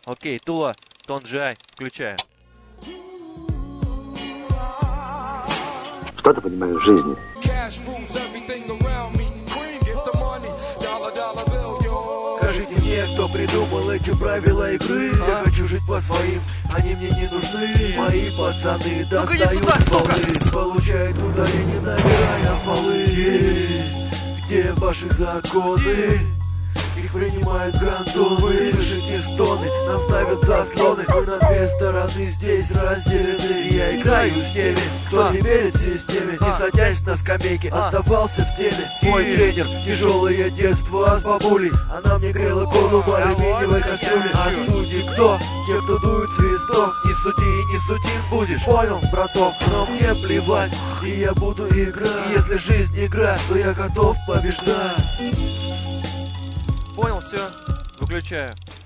Окей, Тула, Тонджай, включаем. Что ты понимаешь в жизни? Скажите мне, кто придумал эти правила игры? Я хочу жить по своим, они мне не нужны. Мои пацаны достают стволы, получают ударение, набирая фолы. Где ваши законы? Их принимают гандоны. Слышите стоны, нам ставят заслоны. Мы на две стороны здесь разделены. Я играю с теми, кто не верит системе, не садясь на скамейке, оставался в теме. Мой тренер, тяжелое детство с бабулей. Она мне грела голову в алюминиевой кастрюле. А судьи кто? Те, кто дует свисток. Не суди и не судим будешь, понял, браток? Но мне плевать, и я буду играть. И если жизнь игра, то я готов побеждать. Понял, все, выключаю.